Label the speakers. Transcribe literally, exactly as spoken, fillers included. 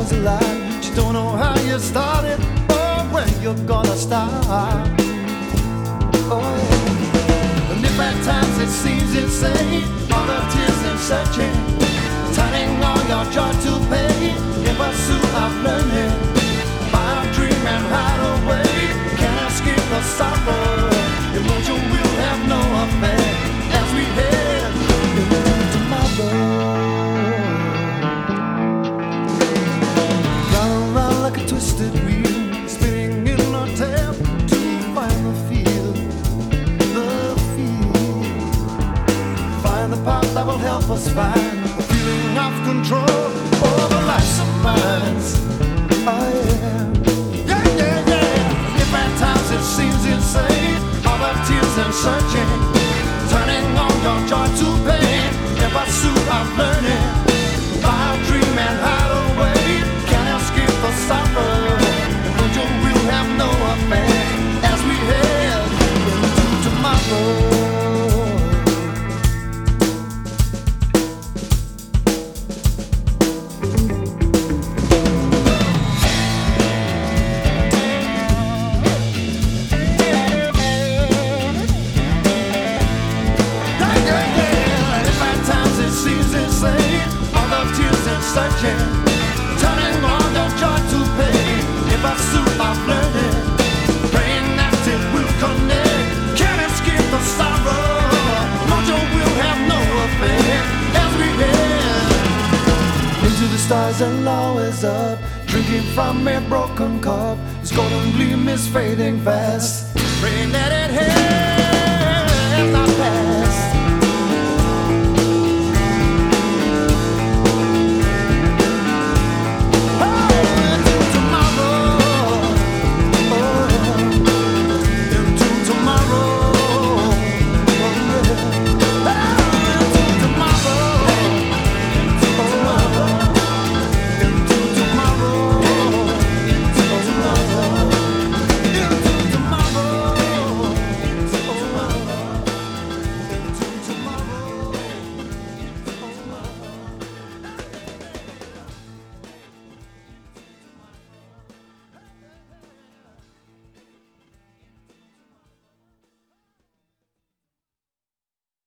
Speaker 1: comes alive. She don't know how you started or where you're gonna start. Oh, yeah. And if at times it seems insane, all the tears and searching, turning all your joy to pain, in pursuit of learning, find a dream and hide away. Can't escape the sorrow. Emotion will have no effect as we head into tomorrow. Round, round like a twisted wheel, spinning in a tail to find the feel, the feel. Find the path that will help us find the feeling of control over life's of minds. Oh yeah, yeah, yeah, yeah. If at times it seems insane, all the tears and searching, turning all your joy to pain, in pursuit of learning, buy a dream and hide away. Can't escape the sorrow. Emotion will have no effect as we head into tomorrow. Searching, turning all your joy to pain, in pursuit of learning, praying that it will connect. Can't escape the sorrow. Mojo will have no effect as we head into the stars and always up, drinking from a broken cup. Its golden gleam is fading fast, praying that it helps.